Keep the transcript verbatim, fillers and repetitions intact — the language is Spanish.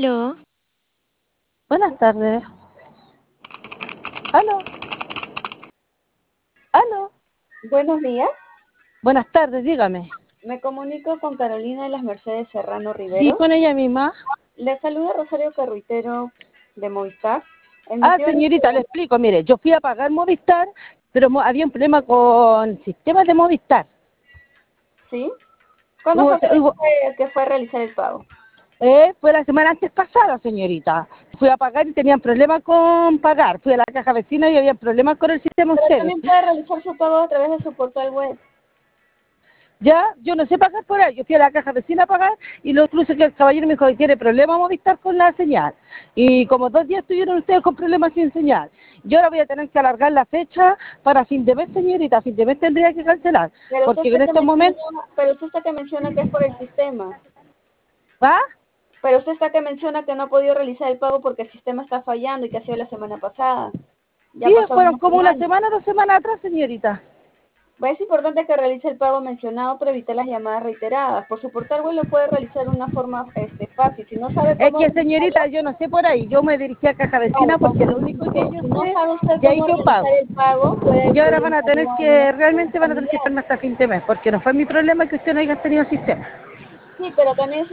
Aló, Buenas tardes. Aló, aló. Buenos días, Buenas tardes, dígame. me comunico con Carolina de las Mercedes Serrano Sí, Rivero. con ella misma. Le saluda Rosario Carruitero de Movistar. El Ah, motivo de mi señorita, le pregunta- explico. Mire, yo fui a pagar Movistar, pero mo- había un problema con sistemas de Movistar. ¿Sí? ¿Cuándo Hubo, fue que hubo- fue, que fue a realizar el pago? eh, fue la semana antes pasada, señorita. Fui a pagar y tenían problemas con pagar. Fui a la caja vecina y había problemas con el sistema Pero ustedes. también puede realizar su pago a través de su portal web. Ya, yo no sé pagar por ahí. Yo fui a la caja vecina a pagar y lo incluso que el caballero me dijo que tiene problemas Movistar con la señal. Y como dos días estuvieron ustedes con problemas sin señal. Yo ahora voy a tener que alargar la fecha para fin de mes, señorita. A fin de mes tendría que cancelar. Pero usted Porque está en que estos menciona, momentos... pero usted está que menciona que es por el sistema. ¿Va? Pero usted está que menciona que no ha podido realizar el pago porque el sistema está fallando y que ha sido la semana pasada. Ya Sí, pasó fueron una como una semana. semana, dos semanas atrás, señorita. Es importante que realice el pago mencionado para evitar las llamadas reiteradas. Por su portal web lo puede realizar de una forma este, fácil. Si no sabe Es cómo que, señorita, realizarlo, yo no sé por ahí. Yo me dirigí a caja vale, vecina con porque lo único que permiso. yo Si no sé, sabe usted y ahí cómo yo realizar pago. el pago, puede Y ahora van a tener preguntarlo en una que, asesora realmente van a tener que familiar. esperarme hasta fin de mes, porque no fue mi problema que usted no haya tenido sistema. Sí, pero también